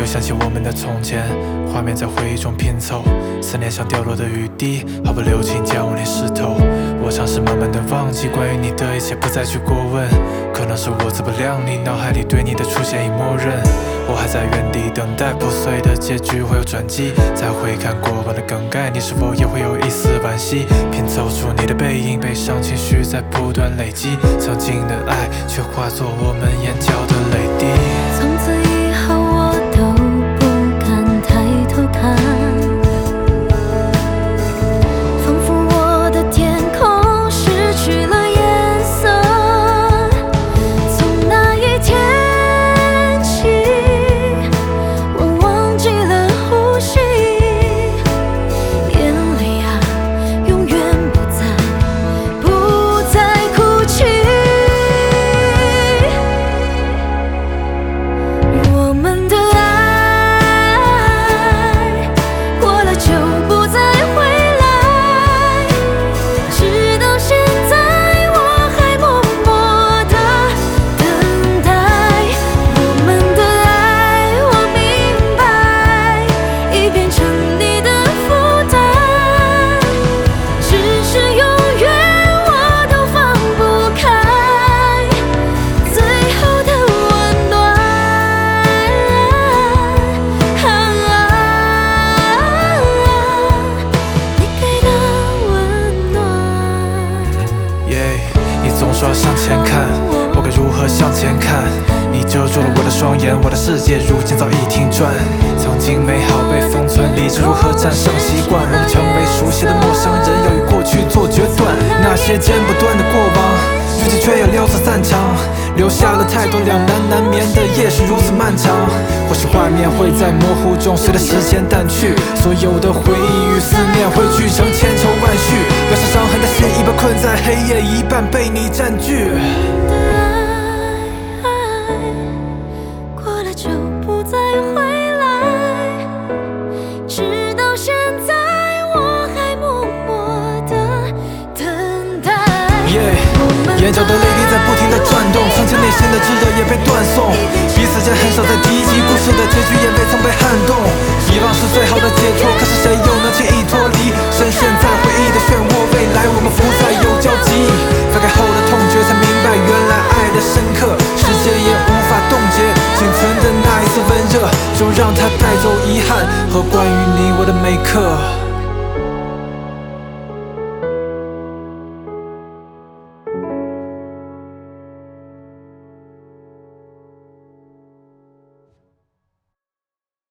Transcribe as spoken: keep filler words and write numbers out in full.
又想起我们的从前，画面在回忆中拼凑，思念像掉落的雨滴，毫不留情将我淋湿透。我尝试慢慢的忘记关于你的一切，不再去过问。可能是我自不量力，脑海里对你的出现已默认。我还在原地等待破碎的结局会有转机，再回看过往的更改，你是否也会有一丝惋惜？拼凑出你的背影，悲伤情绪在不断累积，曾经的爱却化作我们眼角的泪滴。 从此以后我都不敢抬头看，仿佛我的天空失去了颜色。从那一天起，我忘记了呼吸，眼泪啊，永远不再不再哭泣。我们的爱过了就不再回来，直到现在我还默默地等待。我们的爱，我明白，已变成你的负担，只是永远我都放不开最后的温暖。你给的温暖。 耶，你总说要向前看，我该如何向前看？你遮住了我的双眼，我的世界如今早已停转。曾经美好被封存，理智如何战胜习惯？我们成为熟悉的陌生人，要与过去做决断。那些剪不断的过往，如今却要撩拨散场，留下了太多两难难眠的夜是如此漫长。或许画面会在模糊中随着时间淡去，所有的回忆与思念汇聚成千愁万绪，留下伤痕的心一半困在黑夜，一半被你占据。 的爱过了就不再回来，直到现在我还默默地等待。 眼角的泪滴在不停地转动，曾经内心的炙热也被断送，彼此间很少再提及，故事的结局也未曾被撼动。遗忘是最好的解脱，可是谁又能轻易脱离？深陷在回忆的漩涡，未来我们不再有交集。分开后的痛觉才明白，原来爱的深刻，时间也无法冻结仅存的那一丝温热，就让它带走遗憾和关于你我的每刻。